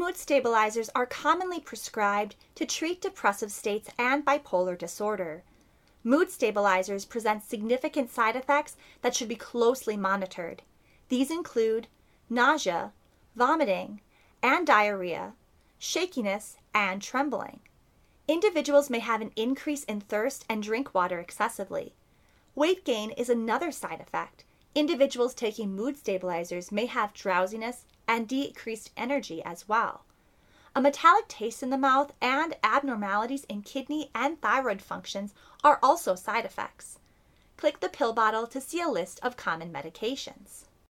mood stabilizers are commonly prescribed to treat depressive states and bipolar disorder. Mood stabilizers present significant side effects that should be closely monitored. These include nausea, vomiting, and diarrhea, shakiness, and trembling. Individuals may have an increase in thirst and drink water excessively. Weight gain is another side effect. Individuals taking mood stabilizers may have drowsiness and decreased energy as well. A metallic taste in the mouth and abnormalities in kidney and thyroid functions are also side effects. Click the pill bottle to see a list of common medications.